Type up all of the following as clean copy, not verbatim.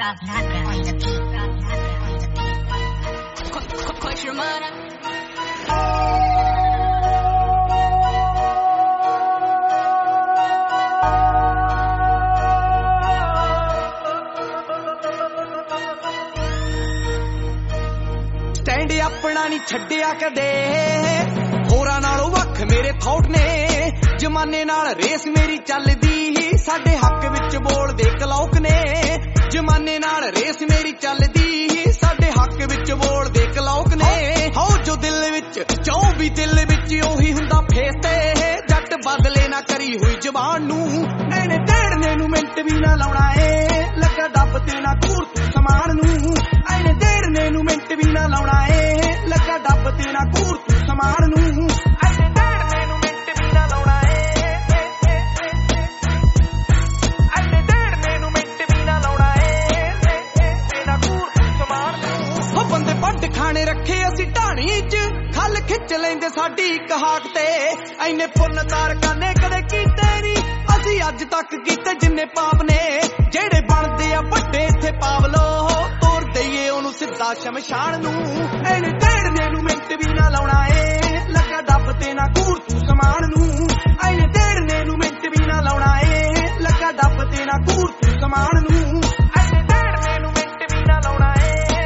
stand अपना नहीं छड्डिया कदे होरां नालों वख मेरे थॉट ने जमाने नाल रेस मेरी चलदी साडे हक विच बोलदे कलौक ने जमाने नाल रेस मेरी चलदी साडे हक विच बोलदे कलौक ने हो जो दिल विच चौ भी दिल विच ओही हुंदा फेस ते जट बदले ना करी हुई जवान नू एने तेड़ने नू मिंट भी ना लाउणा ए लगा डब ते ना घूर तू समान नू एने तेड़ने नू मिंट भी ना लाउणा ए लगा डब ते ना घूर तू समान नू एने तेड़ने नू मिंट भी ना लाउणा ए एने तेड़ने नू मिंट भी ना लाउणा ए ते ना घूर तू समान नू हो बंदे पट खाने रखे असी ढाणी च खल खिच लेंदे साडी कहाक ते एने पुन तारकां ने कदे कीते नी असी अज तक कीते जिन्ने पाप ने जेड़े बनदे आ वड्डे इत्थे पावलो तोर दईए ओनू सिद्धा शमशान नू एने तेड़ने नू मिंट भी ना लाउणा ए लगा डब ते ना घूर तू समान नू एने तेड़ने नू मिंट भी ना लाउणा ए लगा डब ते ना घूर तू समान नू एने तेड़ने नू मिंट भी ना लाउणा ए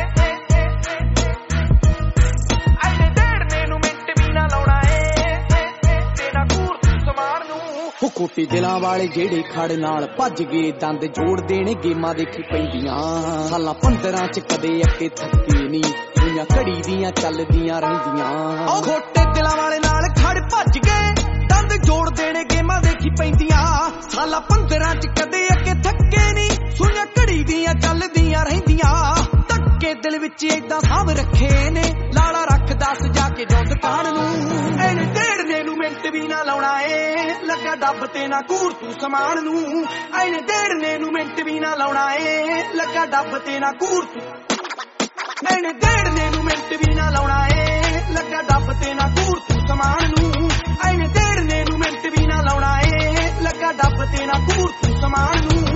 एने तेड़ने नू मिंट भी ना लाउणा ए ते ना घूर तू समान नू हो कोटी दिलां वाले जेड़े खड़ नाल भज गए दंद जोड़ देने गेमां देखी पैंदियां सालां 15 च कदे अके थके नी दुनिया घड़ी दियां चलदियां रहिंदियां ओ खोटे दिलां वाले नाल खड़ भज गए दंद जोड़ देने गेमां देखी पैंदियां सालां 15 च कदे अके थके नी दुनिया घड़ी दियां चलदियां रहिंदियां धक्के दिल विच इदां साब रखे ने लाड़ा रखदा सजा के जो दुकान नू एने तेड़ने नू मिंट भी ना लाउणा ए लगा डब ते ना घूर तू समान नू एने तेड़ने नू मिंट भी ना लाउणा ए लगा डब ते ना घूर तू एने तेड़ने नू मिंट भी ना लाउणा ए लगा डब ते ना घूर तू समान नू एने तेड़ने नू मिंट भी ना लाउणा ए लगा डब ते ना घूर तू समान नू